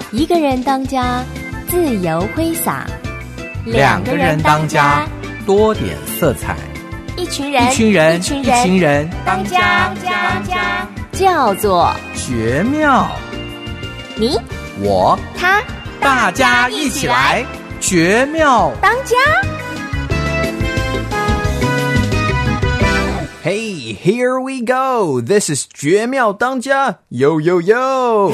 一个人当家，自由挥洒； 两个人当家，多点色彩； 一群人当家， 叫做绝妙。 你我他大家一起来绝妙当家。 Hey, here we go. This is 绝妙当家。Yo yo yo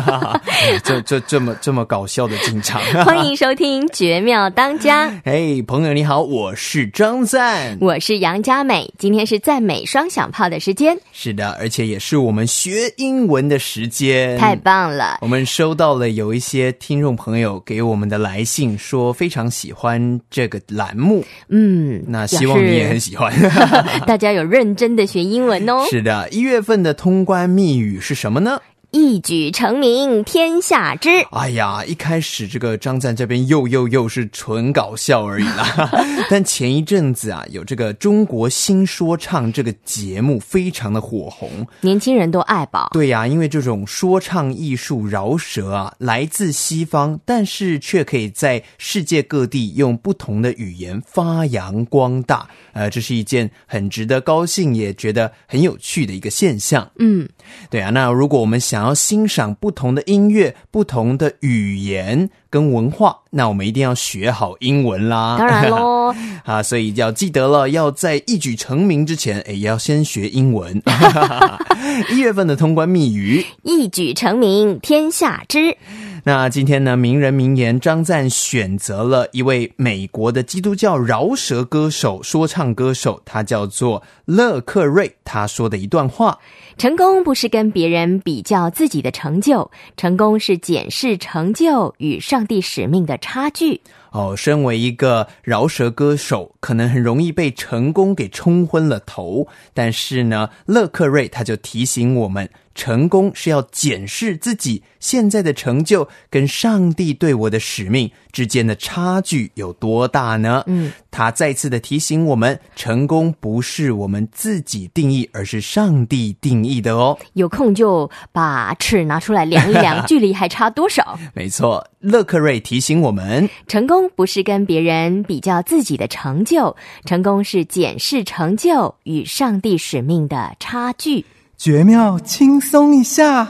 这么搞笑的进场。 欢迎收听绝妙当家。 嘿，朋友你好，我是张赞， 我是杨佳美。今天是赞美双响炮的时间。 是的，而且也是我们学英文的时间。 太棒了。 我们收到了有一些听众朋友给我们的来信，说非常喜欢这个栏目。那希望你也很喜欢。 大家有认真的学英文哦。 是的，1月份的通关密语是什么呢？ 一举成名天下知。 哎呀，一开始这个张赞这边又是纯搞笑而已啦。但前一阵子啊，有这个中国新说唱这个节目非常的火红， 年轻人都爱吧。 对呀，因为这种说唱艺术饶舌啊，来自西方，但是却可以在世界各地用不同的语言发扬光大。这是一件很值得高兴，也觉得很有趣的一个现象。对啊，那如果我们想要欣赏不同的音乐、不同的语言跟文化，那我们一定要学好英文啦。 当然咯所以要记得了，要在一举成名之前，也要先学英文。1月份的通关密语， 一举成名天下知。 那今天呢，名人名言张赞选择了一位美国的基督教饶舌歌手、说唱歌手，他叫做勒克瑞。他说的一段话： 成功不是跟别人比较自己的成就，成功是检视成就与上帝使命的差距。 身为一个饶舌歌手，可能很容易被成功给冲昏了头，但是呢，勒克瑞他就提醒我们，成功是要检视自己现在的成就跟上帝对我的使命之间的差距有多大呢？他再次的提醒我们，成功不是我们自己定义，而是上帝定义的哦。 有空就把尺拿出来量一量，距离还差多少？ 没错，勒克瑞提醒我们， 成功不是跟别人比较自己的成就，成功是检视成就与上帝使命的差距。 绝妙轻松一下。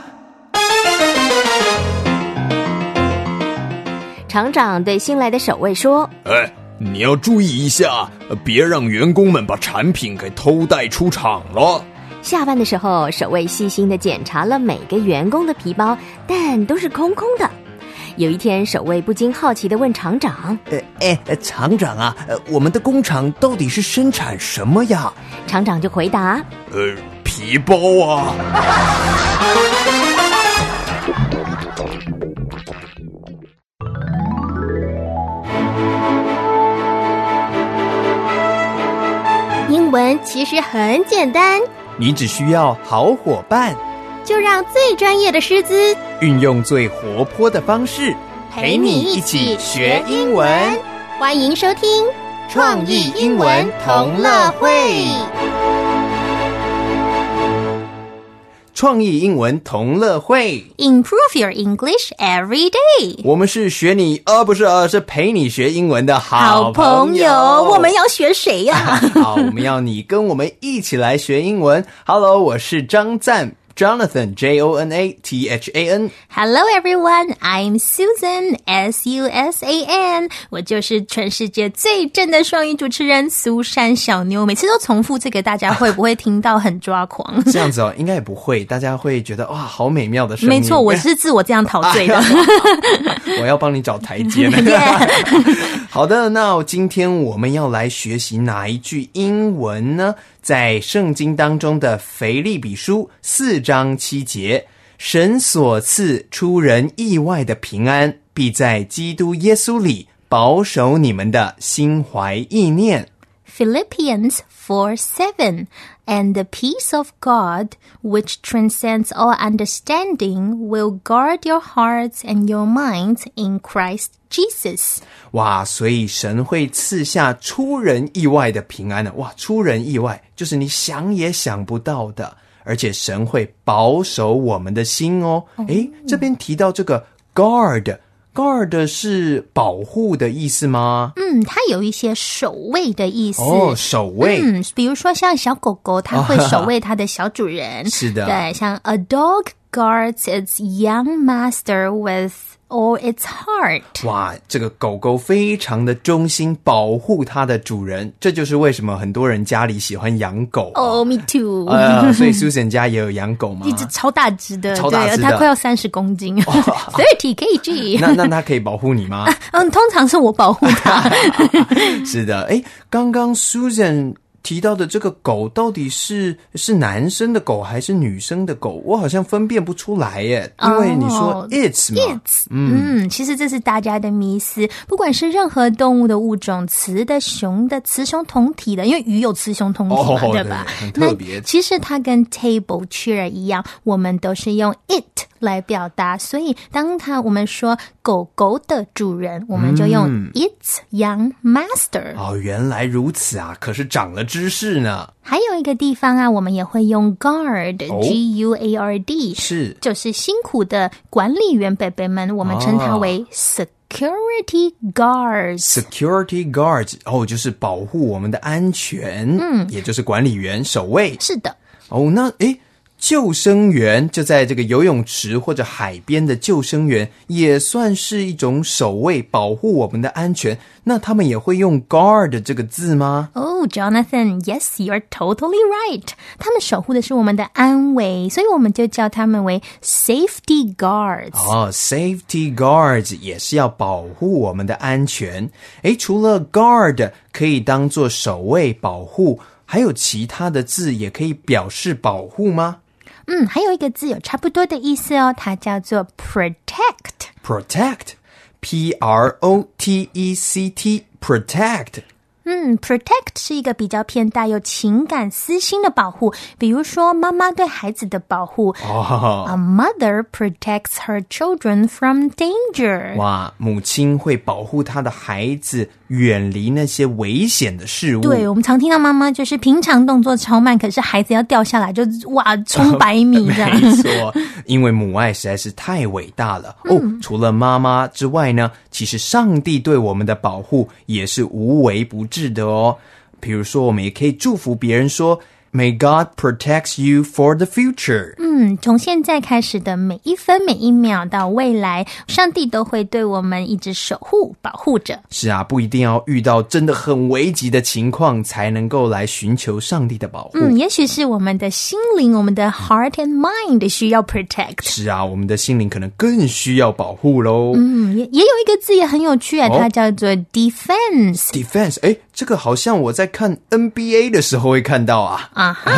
厂长对新来的守卫说， 你要注意一下，别让员工们把产品给偷带出厂了。 下班的时候，守卫细心地检查了每个员工的皮包，但都是空空的。有一天，守卫不禁好奇地问厂长， 厂长啊，我们的工厂到底是生产什么呀？ 厂长就回答， 皮包啊。 英文其实很简单， 你只需要好伙伴， 就让最专业的师资运用最活泼的方式， 陪你一起学英文。欢迎收听创意英文同乐会。 创意英文同乐会 Improve your English every day。 我们是学你是陪你学英文的好朋友。我们要学谁呀？ 好，我们要你跟我们一起来学英文。 Hello， 我是张赞Jonathan Jonathan Hello everyone, I'm Susan Susan。 我就是全世界最正的双语主持人苏珊小妞。每次都重复这个，大家会不会听到很抓狂？ 这样子应该也不会，大家会觉得哇，好美妙的声音。 没错，我是自我这样陶醉的。 我要帮你找台阶呢。好的，那今天我们要来学习哪一句英文呢？在圣经当中的腓立比书4章7节，神所赐出人意外的平安，必在基督耶稣里保守你们的心怀意念。 Philippians 4:7 And the peace of God, which transcends all understanding, will guard your hearts and your minds in Christ Jesus. 哇，所以神会赐下出人意外的平安呢。哇，出人意外就是你想也想不到的，而且神会保守我们的心哦。这边提到这个 guard 是保护的意思吗？ 它有一些守卫的意思。 守卫。 比如说像小狗狗，它会守卫它的小主人。 是的。 对，像 A dog guards its young master with all its heart. 哇，这个狗狗非常的忠心，保护它的主人，这就是为什么很多人家里喜欢养狗。 me too. 所以 Susan 家也有养狗吗？ 一只超大只的， 超大只的， 对，它快要30公斤，30 kg. 那它可以保护你吗？ 通常是我保护它。 是的，刚刚 Susan提到的这个狗到底是男生的狗还是女生的狗？我好像分辨不出来耶，因为你说 it's 嘛。 其实这是大家的迷思，不管是任何动物的物种，雌的、雄的、雌雄同体的，因为鱼有雌雄同体嘛，对吧？ 对，很特别。 其实它跟 table chair 一样，我们都是用 it 来表达，所以当我们说狗狗的主人，我们就用 its young master。 原来如此啊，可是长了知识呢。 还有一个地方啊，我们也会用 guard， G-U-A-R-D， 是， 就是辛苦的管理员伯伯们，我们称它为 security guards。security guards， 就是保护我们的安全，也就是管理员、守卫。 是的。 那救生员就在这个游泳池或者海边的救生员也算是一种守卫，保护我们的安全。那他们也会用 guard 这个字吗 ？Jonathan, yes, you're totally right. 他们守护的是我们的安危，所以我们就叫他们为 safety guards. Safety guards 也是要保护我们的安全。除了 guard 可以当作守卫保护，还有其他的字也可以表示保护吗？ 还有一个字有差不多的意思哦，它叫做 protect. Protect, P-R-O-T-E-C-T, protect. Protect 是一个比较偏带有情感私心的保护，比如说妈妈对孩子的保护。A mother protects her children from danger. 哇，母亲会保护她的孩子远离那些危险的事物。 对，我们常听到妈妈就是平常动作超慢，可是孩子要掉下来就冲100米这样。 没错，因为母爱实在是太伟大了。除了妈妈之外呢，其实上帝对我们的保护也是无微不至的哦。比如说我们也可以祝福别人说 May God protect you for the future. 从现在开始的每一分每一秒到未来，上帝都会对我们一直守护保护着。 是啊，不一定要遇到真的很危急的情况才能够来寻求上帝的保护。 也许是我们的心灵，我们的 heart and mind 需要 protect。 是啊，我们的心灵可能更需要保护咯。 也有一个字也很有趣它叫做 defense。 Defense， 这个好像我在看 NBA 的时候会看到啊。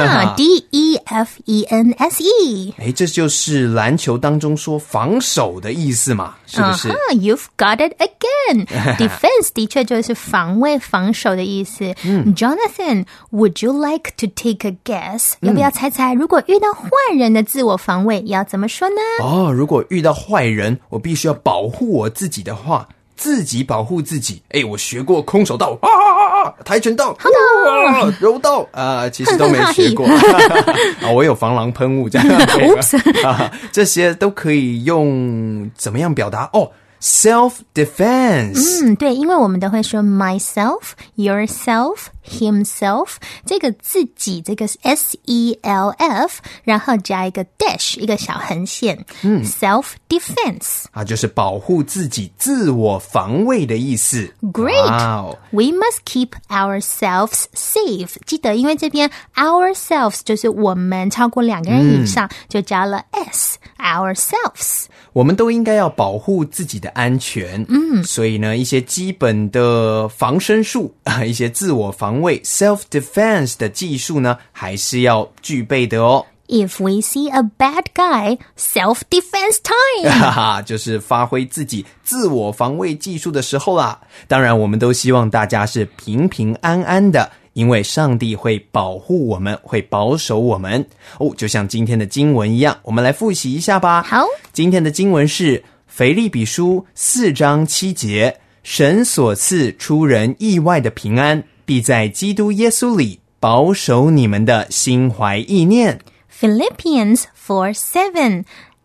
D-E-F-E-N-S-E。 这就是篮球当中说防守的意思嘛，是不是 ？You've got it again. Defense 的确就是防卫、防守的意思。Jonathan, would you like to take a guess? 要不要猜猜，如果遇到坏人的自我防卫要怎么说呢？ 如果遇到坏人，我必须要保护我自己的话，自己保护自己。我学过空手道跆拳道柔道其实都没学过我有防狼喷雾这样这些都可以用怎么样表达self-defense。 对，因为我们都会说 myself, yourself, himself， 这个自己，这个 S-E-L-F， 然后加一个 dash， 一个小横线self-defense 就是保护自己、自我防卫的意思。 Great、We must keep ourselves safe。 记得因为这边 ourselves 就是我们，超过2个人以上就加了 s ourselves。 我们都应该要保护自己的安全。所以呢，一些基本的防身术一些自我防卫 self-defense 的技术呢，还是要具备的哦。 If we see a bad guy, self-defense time 就是发挥自己自我防卫技术的时候啦。当然我们都希望大家是平平安安的，因为上帝会保护我们，会保守我们就像今天的经文一样，我们来复习一下吧。 好， 今天的经文是腓立比书4章7节，神所赐出人意外的平安，必在基督耶稣里保守你们的心怀意念。 Philippians 4:7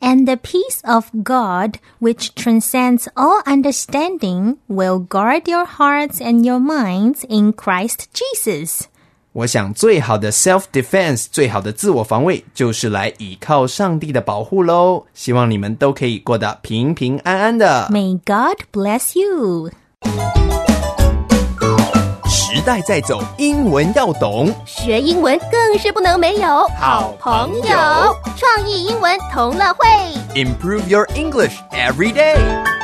And the peace of God, which transcends all understanding, will guard your hearts and your minds in Christ Jesus. 我想最好的 self-defense 最好的自我防卫就是来倚靠上帝的保护咯，希望你们都可以过得平平安安的。 May God bless you. 时代在走，英文要懂， 学英文更是不能没有好朋友创意英文同乐会。 Improve your English every day。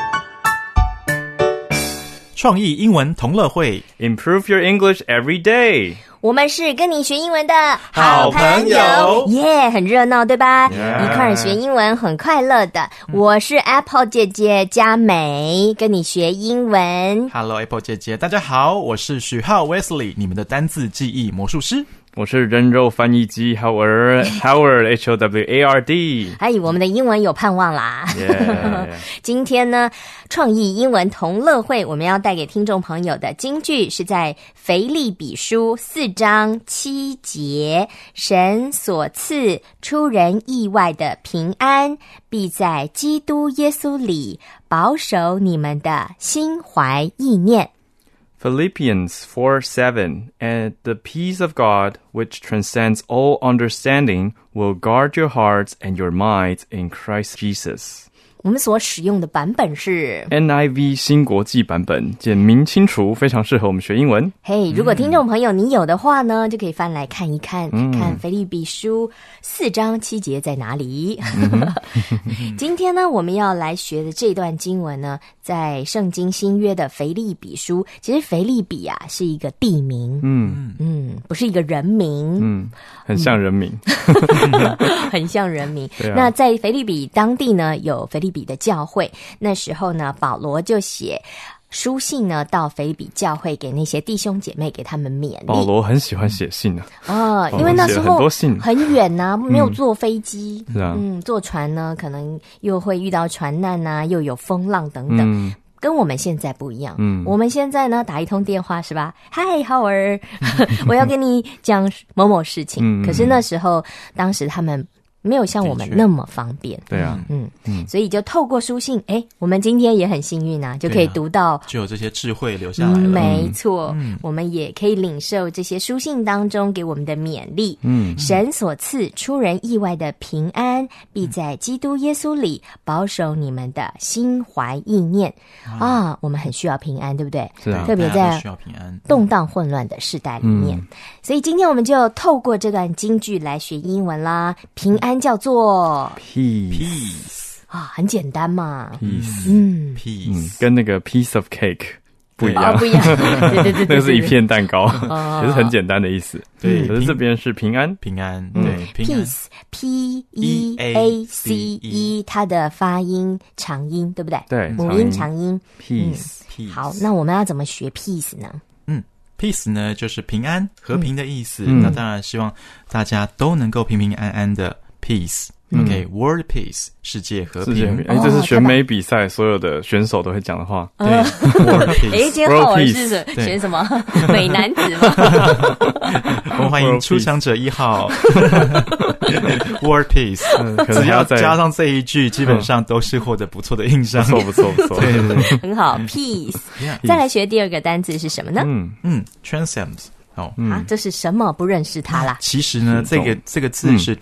创意英文同乐会 Improve your English every day. 我们是跟你学英文的好朋友耶，很热闹对吧？ Yeah 一块儿学英文很快乐的。我是 Apple 姐姐佳美，跟你学英文。 Hello Apple 姐姐，大家好，我是许浩 Wesley， 你们的单字记忆魔术师。 我是人肉翻译机 Howard Howard。 哎，我们的英文有盼望啦。 Yeah 今天呢，创意英文同乐会我们要带给听众朋友的金句是在腓立比书4章7节，神所赐出人意外的平安，必在基督耶稣里保守你们的心怀意念。 Philippians 4:7 And the peace of God, which transcends all understanding, will guard your hearts and your minds in Christ Jesus. 我们所使用的版本是 NIV 新国际版本，简明清楚，非常适合我们学英文。 嘿，如果听众朋友你有的话呢，就可以翻来看一看，看腓立比书4章7节在哪里。今天呢，我们要来学的这段经文呢，在圣经新约的腓立比书。其实腓立比啊是一个地名，不是一个人名， 很像人名。 很像人名。 对啊那在腓立比当地呢，有腓立比的教会。那时候呢，保罗就写书信呢到腓立比教会，给那些弟兄姐妹，给他们勉励。 保罗很喜欢写信啊， 因为那时候写了很多信很远呐，没有坐飞机， 是啊坐船呢可能又会遇到船难啊，又有风浪等等。跟我们现在不一样，我们现在呢打一通电话是吧？嗨，Howard， 我要跟你讲某某事情。可是那时候，当时他们没有像我们那么方便。 对啊， 所以就透过书信，我们今天也很幸运啊，就可以读到， 就有这些智慧留下来了。 没错，我们也可以领受这些书信当中给我们的勉励。神所赐出人意外的平安，必在基督耶稣里保守你们的心怀意念。我们很需要平安，对不对？ 是啊特别在大家都需要平安。 动荡混乱的世代里面。所以今天我们就透过这段金句来学英文啦。平安叫做 Peace 很简单嘛。 Peace 跟那个 piece of cake 不一样， 不一样。对。 那个是一片蛋糕，也是很简单的意思。 对可是这边是平安。 平安，对，平安。 Peace P-E-A-C-E 它的发音长音对不对？ 对母音长音。 Peace 好，那我们要怎么学 peace 呢？ Peace 呢就是平安、和平的意思。那当然希望大家都能够平平安安的 peace。OK，world peace， 世界和平。 这是选美比赛所有的选手都会讲的话。 对，world peace。 今天浩尔是选什么？美男子吗？ 我们欢迎出场者1号，world peace。只要加上这一句，基本上都是获得不错的印象。 不错。 对。 很好 ，peace。再来学第二个单字是什么呢 ？transcend。 这是什么？不认识它啦。 其实呢，这个字是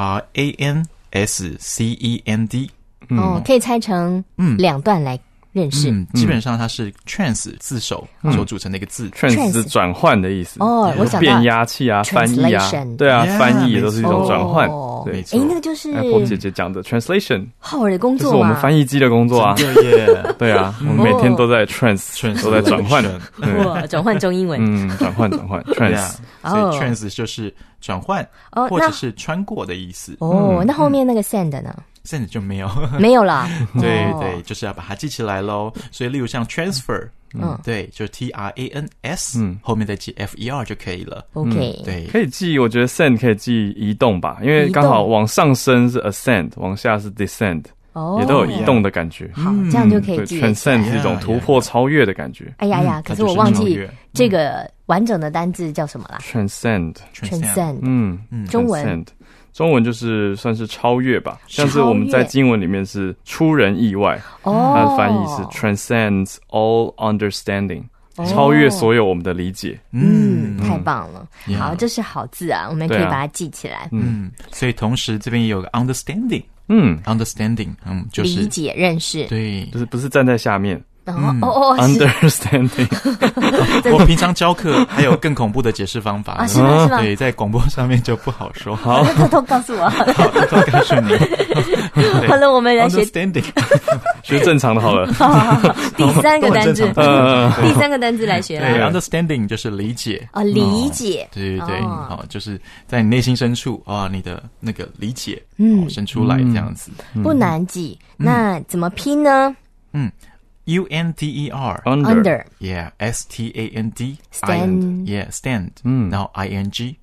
T-R-A-N-S-C-E-N-D。 可以拆成两段来认识。 基本上它是 trans 字首所组成的一个字。 trans 是转换的意思。 我想到变压器啊，翻译啊，对啊，翻译也都是一种转换。对， 那个就是 Apple 姐姐讲的 translation， 浩尔的工作就是我们翻译机的工作啊。对啊，我们每天都在 trans， 都在转换。 转换中英文。 转换 trans。 所以 trans 就是转换，或者是穿过的意思。 那后面那个 send 呢 ？send 就没有了。 对，就是要把它记起来咯。所以例如像 transfer，对，就 T-R-A-N-S，后面再记 F-E-R 就可以了。 OK， 对， 可以记，我觉得 send 可以记移动吧，因为刚好往上升是 ascend， 往下是 descend，也都有移动的感觉。 好，这样就可以记。 transcend 是一种突破、超越的感觉。 哎呀，可是我忘记这个完整的单字叫什么啦？ transcend， 中文中文就是算是超越吧，像是我们在经文里面是出人意外，它的翻译是 transcends all understanding，超越所有我们的理解。 太棒了。好，这是好字啊，我们可以把它记起来。 所以同时这边也有个 understanding， understanding， 就是理解认识。 对， 就是不是站在下面。 understanding， 我平常教课还有更恐怖的解释方法是吗？是吗？ 对，在广播上面就不好说。 好，偷偷告诉我。 偷偷告诉你。 好了，我们来学 understanding， 学正常的好了。 好，第3个单字，第3个单字来学了。 对 ，understanding 就是理解。 理解。 对，就是在你内心深处你的那个理解，生出来这样子。 不难记，那怎么拼呢 ？under under yeah stand stand yeah stand 然后 ing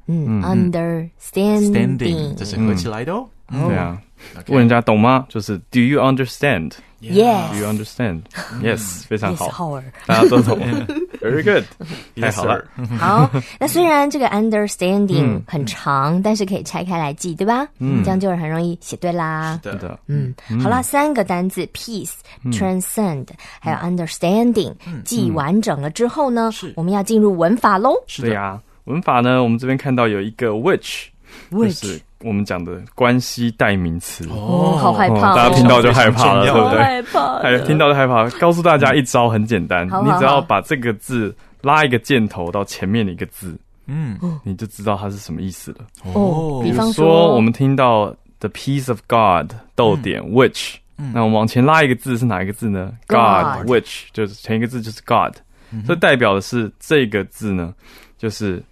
understanding 这是合起来的哦。 对啊，问人家懂吗？就是 Do you understand? Yes. Do you understand? Yes， 非常好， Yes， 大家都懂。Very good， 太好了。 好，那虽然这个 understanding 很长，但是可以拆开来记，对吧？这样就很容易写对啦。 是的， 好了，3个单字 peace、transcend 还有 understanding 记完整了之后呢，我们要进入文法喽。 对啊，文法呢，我们这边看到有一个 which， 就是我们讲的关系代名词。 好害怕， 大家听到就害怕了，对不对？ 害怕， 听到就害怕。告诉大家一招很简单，你只要把这个字拉一个箭头到前面的一个字，你就知道它是什么意思了。 比方说我们听到 the peace of God 逗点 which，那我们往前拉一个字是哪一个字呢？ God which 就是前一个字就是 God，这代表的是这个字呢，就是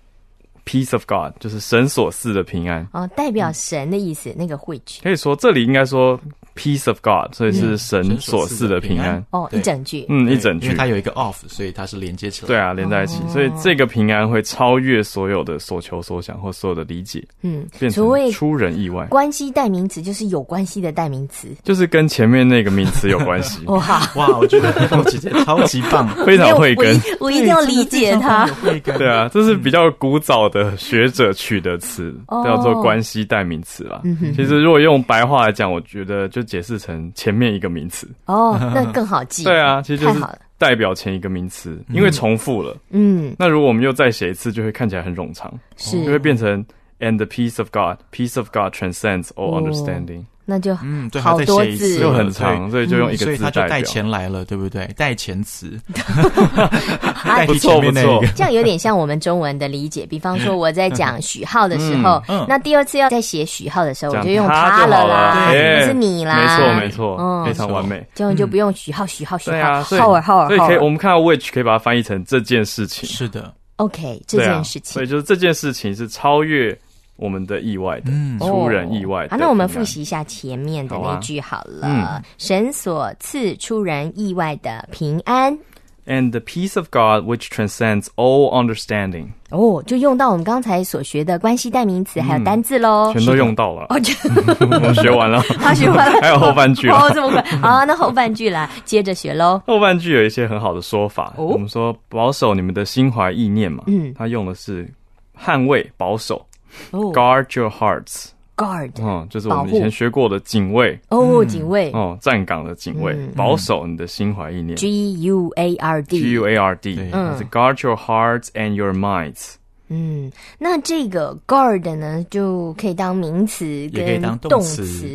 。Peace of God 就是神所赐的平安代表神的意思，那个 which 可以说这里应该说 Peace of God， 所以是神所赐的平安一整句一整句， 因为它有一个 of， 所以它是连接起来， 对啊，连在一起，所以这个平安会超越所有的所求所想或所有的理解，变成出人意外。 关系代名词就是有关系的代名词， 就是跟前面那个名词有关系。 哇，我觉得凤姐姐超级棒， 非常慧根， 我一定要理解它。 对啊，这是比较古早的学者取的词，叫做关系代名词啦。其实如果用白话来讲，我觉得就解释成前面一个名词。 那更好记。 对啊，其实就是代表前一个名词，因为重复了。那如果我们又再写一次，就会看起来很冗长，就会变成 And the peace of God transcends all understanding。 那就好多字， 就很长，所以就用一个字代表， 所以它就带钱来了，对不对？带钱词， 不错不错， 这样有点像我们中文的理解。比方说我在讲许浩的时候，那第二次要再写许浩的时候，我就用他了啦，不是你啦， 没错，非常完美。 这样就不用许浩， 对啊， 浩尔， 所以可以我们看到 which 可以把它翻译成这件事情。 是的 ，OK， 这件事情， 所以就是这件事情是超越我们的意外的，出人意外的。 那我们复习一下前面的那句好了。神所赐出人意外的平安。 And the peace of God which transcends all understanding。 就用到我们刚才所学的关系代名词还有单字咯， 全都用到了。我们学完了， 学完了， 还有后半句了。 这么快好，那后半句啦，接着学咯。 后半句有一些很好的说法，我们说保守你们的心怀意念嘛，他用的是捍卫、保守。Guard your hearts， guard， 就是我们以前学过的警卫警卫站岗的警卫，保守你的心怀意念。Guard， 是 guard your hearts and your minds。 那这个 guard 呢，就可以当名词跟也可以当动词。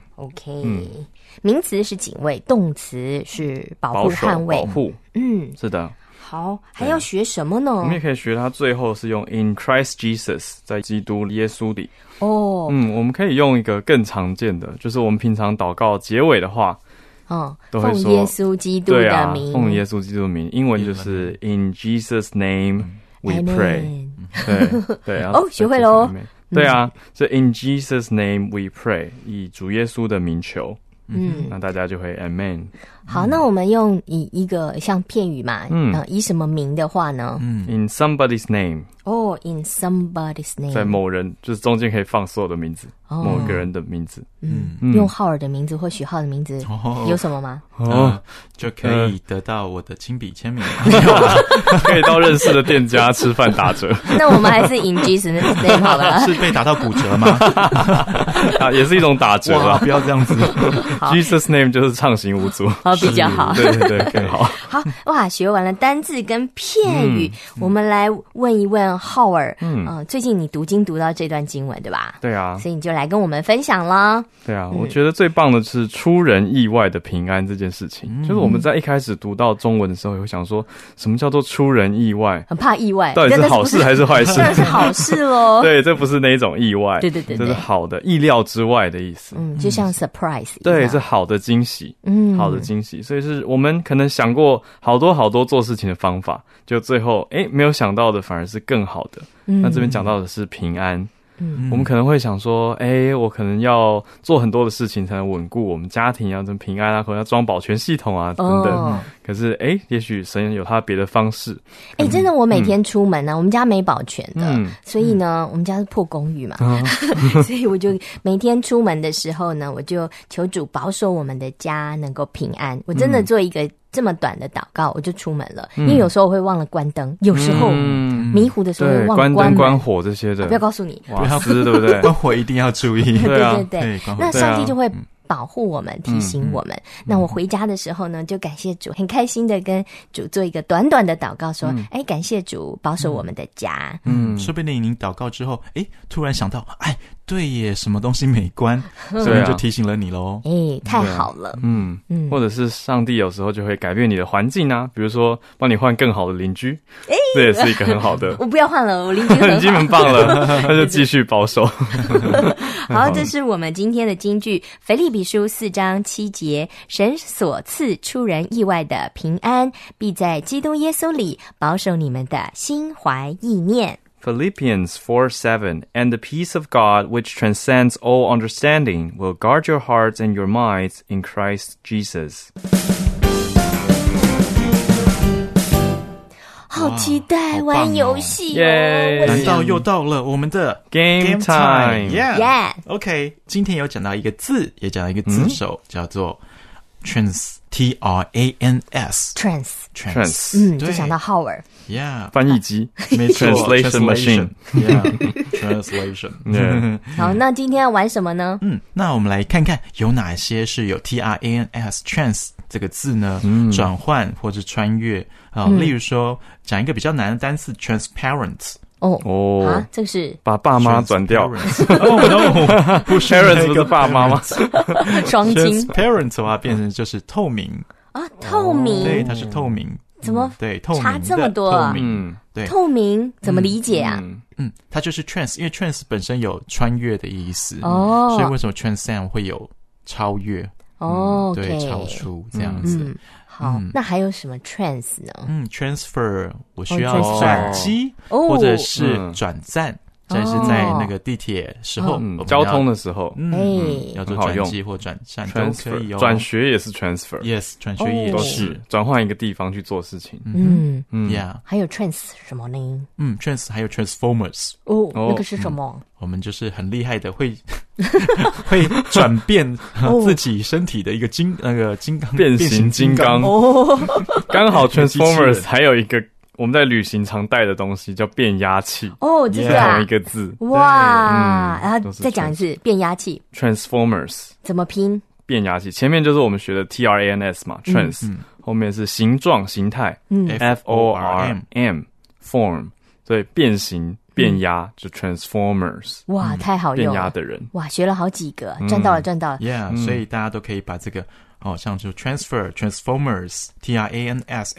OK，名词是警卫，动词是保护、捍卫。 保护，是的。 好，还要学什么呢？ 我们也可以学它最后是用 in Christ Jesus， 在基督耶稣里。我们可以用一个更常见的，就是我们平常祷告结尾的话，都会说奉耶稣基督的名， 奉耶稣基督的名，英文就是 in Jesus name we pray。对啊， 学会了哦。 对啊，所以 in Jesus name we pray， 以主耶稣的名求。 那大家就会 Amen。 好，那我们用以一个像片语嘛，以什么名的话呢 ？In somebody's name。 in somebody's name， 在某人就是中间可以放所有的名字，某个人的名字。 用浩尔的名字或许浩的名字有什么吗？ 就可以得到我的亲笔签名， 可以到认识的店家吃饭打折。 那我们还是 in Jesus name 好了。 是被打到骨折吗？ 也是一种打折啊！ 不要这样子。 Jesus name 就是畅行无阻， 比较好。 对对对，更好。 好哇，学完了单字跟片语，我们来问一问浩尔。最近你读经读到这段经文对吧？ 对啊， 所以你就来跟我们分享了。 对啊，我觉得最棒的是出人意外的平安这件事情。就是我们在一开始读到中文的时候，也会想说什么叫做出人意外？ 很怕意外， 到底是好事还是坏事？ 当然是好事咯。 对，这不是那一种意外， 对， 这是好的，意料之外的意思。 就像 surprise 一样。 对，是好的惊喜。好的惊喜。所以是我们可能想过好多做事情的方法，就最后没有想到的反而是更好的。那这边讲到的是平安。我们可能会想说，我可能要做很多的事情才能稳固我们家庭，要真平安啊，可能要装保全系统啊等等。可是也许神有他别的方式。 真的，我每天出门呢，我们家没保全的，所以呢，我们家是破公寓嘛，所以我就每天出门的时候呢，我就求主保守我们的家能够平安。我真的做一个这么短的祷告，我就出门了。因为有时候我会忘了关灯，有时候迷糊的时候会忘了关门、 关火这些的。 不要告诉你， 瓦斯对不对？ 关火一定要注意。 对，那上帝就会保护我们，提醒我们。那我回家的时候呢，就感谢主，很开心的跟主做一个短短的祷告，说感谢主保守我们的家。 说不定你祷告之后突然想到对耶，什么东西没关，所以就提醒了你咯。 太好了。 或者是上帝有时候就会改变你的环境啊，比如说帮你换更好的邻居。这也是一个很好的。 我不要换了，我邻居很好。 已经很棒了，那就继续保守。 好，这是我们今天的金句，腓立比书4章7节，神所赐出人意外的平安，必在基督耶稣里保守你们的心怀意念。 Philippians 4:7 And the peace of God, which transcends all understanding, will guard your hearts and your minds in Christ Jesus. 好期待玩游戏难道又到了我们的 Game Time Yeah OK， 今天有讲到一个字，也讲到一个字首，叫做 Trans T-R-A-N-S Trans 就想到浩尔翻译机没错 Translation Machine Translation 好，那今天要玩什么呢？ 那我们来看看有哪些是有 T-R-A-N-S Trans 这个字呢转换或者穿越例如说讲一个比较难的单词 Transparent 这个是把爸妈转掉不是 Parents 不是爸妈吗？ 双亲 Transparent 的话变成就是透明透明对，它是透明怎么对透明差这么多啊？ 对， 透明怎么理解啊？ 它就是 trans， 因为 trans 本身有穿越的意思所以为什么 transcend 会有超越对，超出这样子好，那还有什么 trans 呢 ？transfer 我需要转机或者是转站这是在那个地铁时候交通的时候要做转机或转站都可以转学也是 transfer Yes 转学也是转换一个地方去做事情还有 trans 什么呢 trans 还有 transformers 那个是什么我们就是很厉害的会转变自己身体的一个金刚变形金刚刚好 transformers 还有一个我们在旅行常带的东西叫变压器这个同一个字哇然后再讲一次变压器 Transformers 怎么拼变压器前面就是我们学的 TRANS 嘛 Trans 后面是形状形态FORM Form 所以变形变压就 Transformers 哇太好用变压的人哇学了好几个赚到了所以大家都可以把这个像就 transfer Transformers TRANS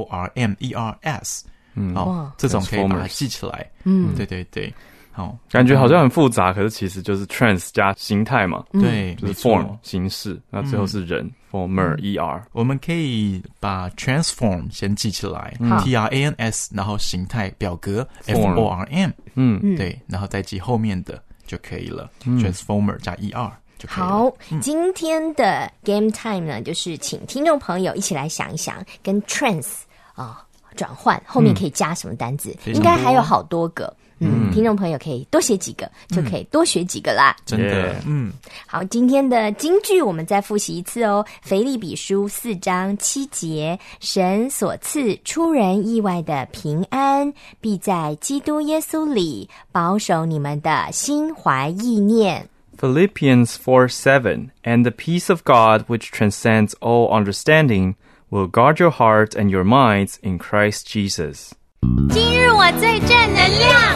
FORMERS 这种可以把它记起来对对对感觉好像很复杂可是其实就是 trans 加形态嘛对就是 form 形式那最后是人former ER 我们可以把 transform 先记起来TRANS 然后形态表格 FORM 对然后再记后面的就可以了Transformer 加 ER 就可以了。 好，今天的 Game Time 呢，就是请听众朋友一起来想一想，跟 trans 转换后面可以加什么单字，应该还有好多个。听众朋友可以多写几个，就可以多学几个啦。 真的， 好，今天的金句我们再复习一次哦。腓立比书4章7节，神所赐出人意外的平安，必在基督耶稣里保守你们的心怀意念。 Philippians 4:7 And the peace of God which transcends all understanding will guard your heart and your minds in Christ Jesus. 今日我最正能量。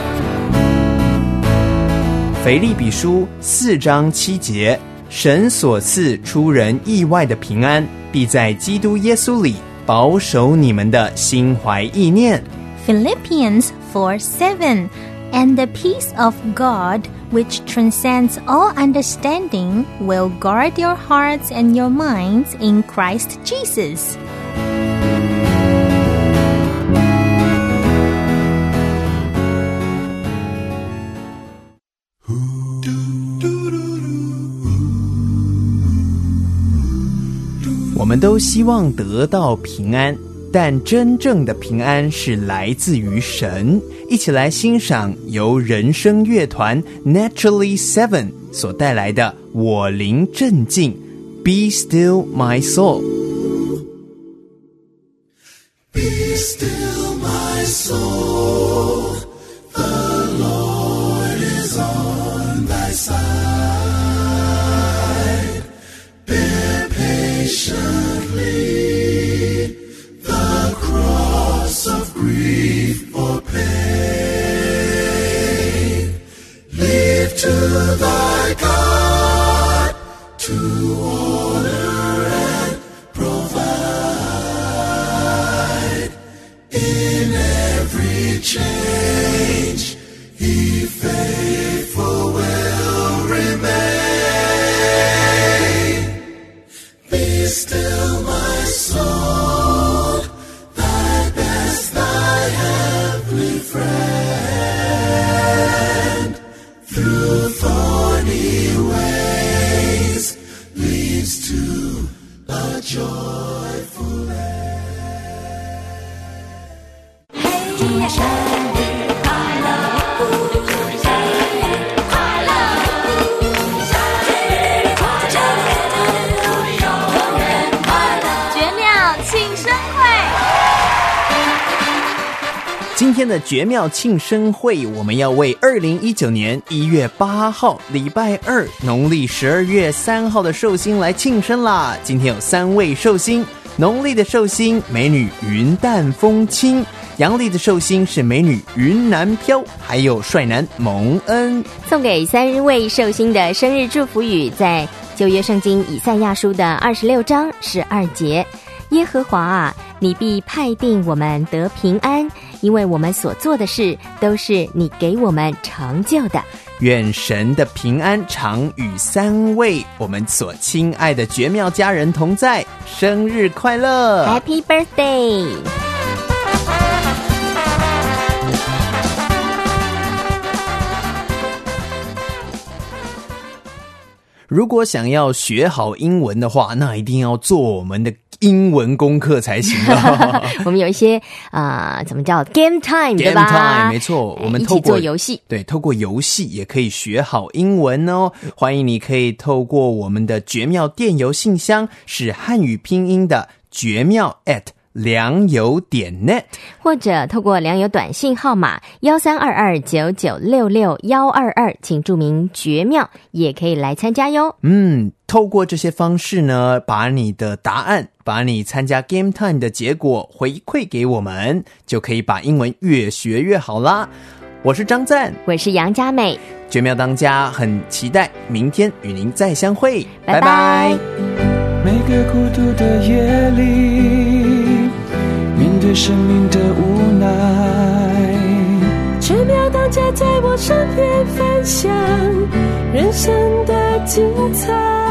腓立比书4章7节，神所赐出人意外的平安，必在基督耶稣里保守你们的心怀意念。 Philippians 4:7 And the peace of God which transcends all understanding will guard your hearts and your minds in Christ Jesus. 我们都希望得到平安，但真正的平安是来自于神。一起来欣赏由人声乐团 Naturally 7所带来的我灵镇静 Be still my soul。 Be still my soul, the Lord is on thy side. Bear patiently the cross of grief or pain. Leave to thy God to order and provide. In every change, He faithful will remain. Be still, my soul, thy best, thy heavenly friend. Through thorny ways leads to a joyful end. 生日快乐，祝你生日快乐，生日快乐，祝你永远快乐。 绝妙庆生会。 今天的绝妙庆生会，我们要为2019年1月8号礼拜二，农历12月3号的寿星来庆生啦。今天有3位寿星，农历的寿星美女云淡风轻，阳历的寿星是美女云南飘，还有帅男蒙恩。 送给3位寿星的生日祝福语，在旧约圣经以赛亚书的26章12节，耶和华啊，你必派定我们得平安，因为我们所做的事都是你给我们成就的。 愿神的平安常与3位我们所亲爱的绝妙家人同在，生日快乐 Happy Birthday。 如果想要学好英文的话，那一定要做我们的英文功课才行了。 我们有一些怎么叫 Game Time 对吧 Game Time 没错，我们透过一起做游戏， 对，透过游戏也可以学好英文哦。欢迎你可以透过我们的绝妙电邮信箱，是汉语拼音的绝妙@良友.net， 或者透过良友短信号码132299662122，请注明绝妙，也可以来参加哟。 透过这些方式呢，把你的答案，把你参加 Game Time 的结果回馈给我们，就可以把英文越学越好啦。我是张赞， 我是杨佳美， 绝妙当家，很期待明天与您再相会， 拜拜。 每个孤独的夜里，面对生命的无奈， 绝妙当家在我身边分享人生的精彩。